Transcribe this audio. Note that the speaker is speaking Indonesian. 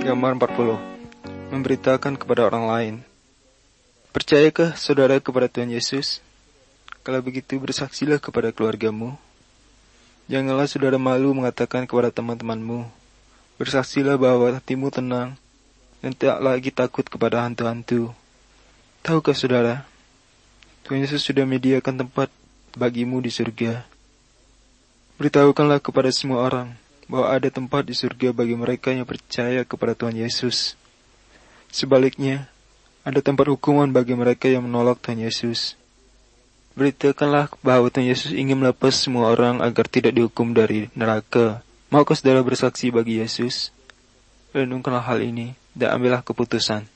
Gambar 40. Memberitakan kepada orang lain. Percayakah saudara kepada Tuhan Yesus? Kalau begitu bersaksilah kepada keluargamu. Janganlah saudara malu mengatakan kepada teman-temanmu. Bersaksilah bahwa hatimu tenang dan tak lagi takut kepada hantu-hantu. Tahukah saudara, Tuhan Yesus sudah menyediakan tempat bagimu di surga. Beritahukanlah kepada semua orang bahwa ada tempat di surga bagi mereka yang percaya kepada Tuhan Yesus. Sebaliknya, ada tempat hukuman bagi mereka yang menolak Tuhan Yesus. Beritakanlah bahwa Tuhan Yesus ingin melepas semua orang agar tidak dihukum dari neraka. Maukah saudara bersaksi bagi Yesus? Renungkanlah hal ini dan ambillah keputusan.